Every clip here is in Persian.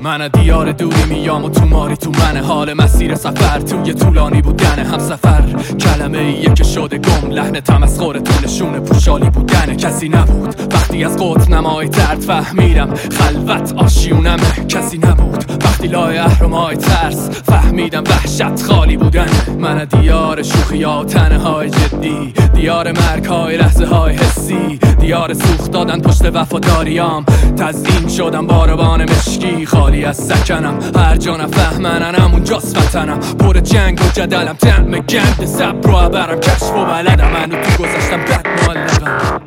من دیار دوری میام و تو ماری تو منه. حال مسیر سفر توی طولانی بودنه. هم سفر کلمه ایه که شده گم، لحن تمسخر طولشون پوشالی بودنه. کسی نبود وقتی از قطب نمای درد فهمیدم خلوت آشیونمه. کسی نبود وقتی لای اهرمای ترس فهمیدم وحشت خالی بودنه. من دیار شوخی ها و تنه های جدی، دیار مرگ های لحظه های حسی، دیار سوخت دادن پشت وفاداریام. تزیین شدم باربان مشکی خالی از سکنم. هر جا نفهمنن همونجاست وطنم. پر جنگ و جدلم، طعم گند صبر و عبرم، کشف و بلدم. من رو تو گذاشتم بد معلقم.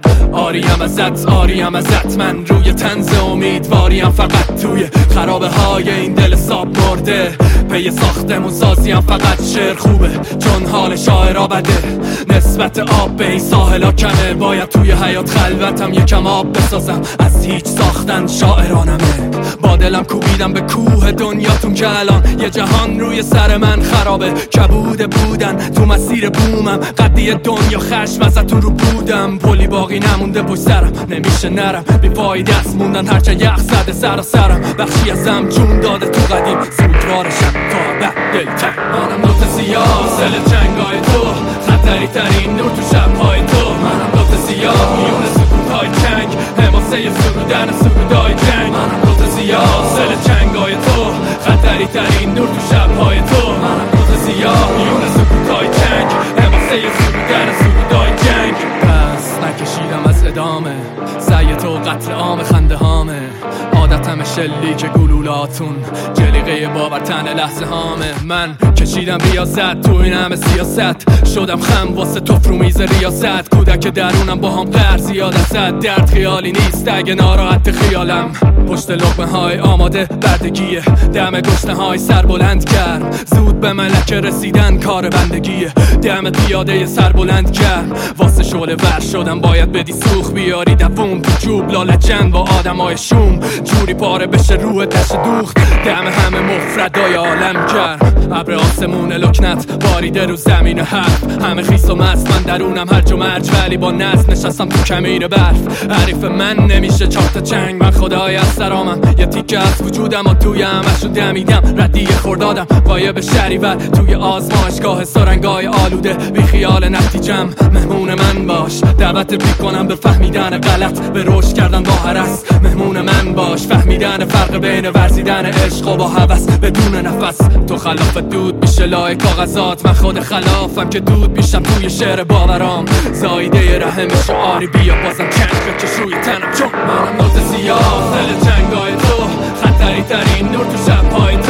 آریم ازت من روی طنز امیدواریم فقط توی خرابه های این دل ساب مرده. پی ساختمون سازیم فقط شعر خوبه چون حال شاعرها بده. نسبت آب به این ساحلا کمه، باید توی حیات خلوتم یکم آب بسازم. از هیچ ساختن شاعرانمه. با دلم کوبیدم به کوه دنیاتون که الان یه جهان روی سر من خرابه. کبود بودن تو مسیر بومم، قدی دنیا خشم ازتون رو بودم. پلی باقی نمونده پشت سرم، نمیشه نرم بی پای دست موندن. هرچه یخ زده سرم، بخشی ازم جون داده تو قدیم. سوگوارشم تا بعد دلتنگ. منم دوت سیاه سل چنگای تو، خطری ترین نور تو شبهای تو. منم دوت سیاه میون سکوتهای چنگ، حماسه سرودن سرودای جنگ. منم دوت سیاه سل چنگای تو، خطری ترین نور تو شبهای تو. منم دوت سیاه میون سکوتهای چنگ، حماسه سرودن سرودای جنگ. پس نکشیدم از ادامه سعی تو قتل عام خنده هامه. عادتم شلیک گلولاتون، جلیقه باور تن لحظه هامه. من کشیدم ریاست تو این همه سیاست، شدم خم واسه توفرومیز ریاست. کودک درونم با هم قرض زیادست، درد خیالی نیست اگه ناراحت خیالم. پشت لقمه های آماده بردگیه، دم گشنه های سر بلند کرد. زود به ملک رسیدن کار بندگیه، دم پیاده سر بلند کرد. واسه شعله ور شدم باید بدی سوخ بیاری دووم تو جوب لالچن با آدم های شوم. جوری پاره بشه روح دشت دوخت، دم همه مفردای عالم کرد. ابر آسمون لکنت باریده رو زمین حرف، همه خیس و مست من درونم هرج و مرج. ولی با نست نشستم تو کمیر برف. حریف من نمیشه چارت چنگ، من خدای از سرامم. یه تیکه از وجودم و توی همشو دمیدم. ردیه خوردادم وایب شریور توی آزمایشگاه سرنگای آلوده. بی خیال نتیجم مهمون من باش، دعوت میکنم به فهمیدن غلط، به رشد کردن با هرس. مهمون من باش، فهمیدن فرق بین ورزیدن عشق و با هوس بدون نفس. تو خلاف دود میشه لای کاغذات، من خود خلافم که دود میشم توی شعر باورام. زایده رحم شعاری بیا بازم چنگ بکش روی تنم، چون منم نوت سیاه دل چنگای تو، خطری ترین نور تو شبهای تو.